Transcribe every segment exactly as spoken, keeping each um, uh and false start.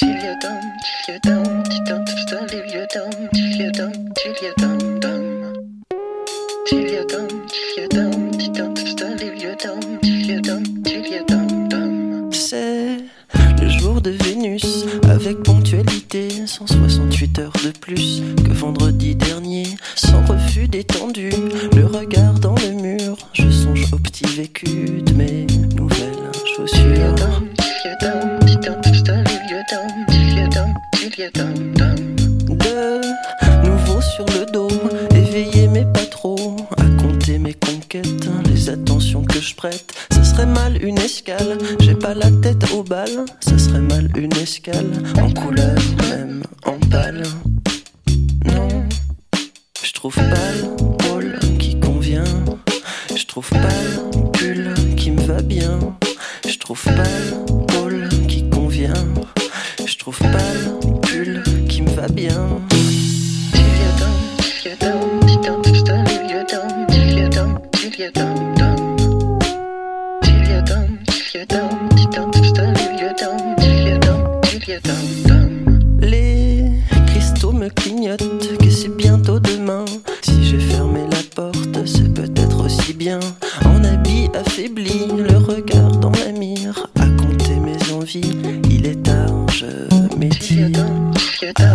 C'est le jour de Vénus, avec ponctualité, cent soixante-huit heures de plus que vendredi dernier. Sans refus détendu, le regard dans le mur, je songe au petit vécu de mes nouvelles chaussures. De nouveau sur le dos, éveillé mais pas trop, à compter mes conquêtes, les attentions que je prête. Ça serait mal une escale, j'ai pas la tête au bal. Ça serait mal une escale, en couleur, même en pâle. Non, je trouve pas le rôle qui convient. Je trouve pas le pull qui me va bien. Je trouve pas le rôle qui convient. Je trouve pas le pull qui me va bien. Les cristaux me clignotent que c'est bientôt demain. Si j'ai fermé la porte, c'est peut-être aussi bien. En habit affaibli, le regard dans la mire, à compter mes envies, il est tard, je m'étire. Ah.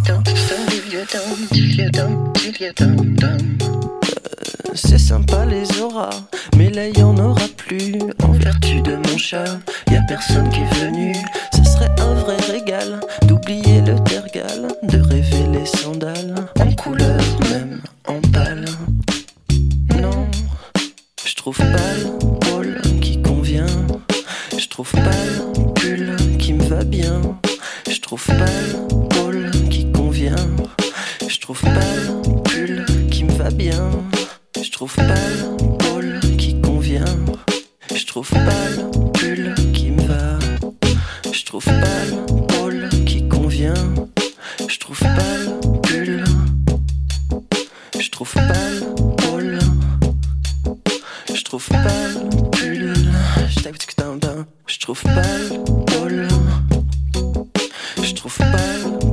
Euh, c'est sympa les auras, mais là y en aura plus. En vertu de mon chat, y a personne qui est venu. Ce serait un vrai régal d'oublier le tergal, de rêver les sandales en couleur, même en pâle. Non, je trouve pas le rôle qui convient. Je trouve pas le pull qui me va bien. Je trouve pas le rôle qui convient. Je trouve pas le pull qui me va bien. Je trouve pas le rôle qui convient. Je trouve pas le pull qui me va. Je trouve pas le rôle qui convient. Je trouve pas le pull. Je trouve pas le rôle. Je trouve pas le pull. Je trouve pas le rôle. Je trouve pas le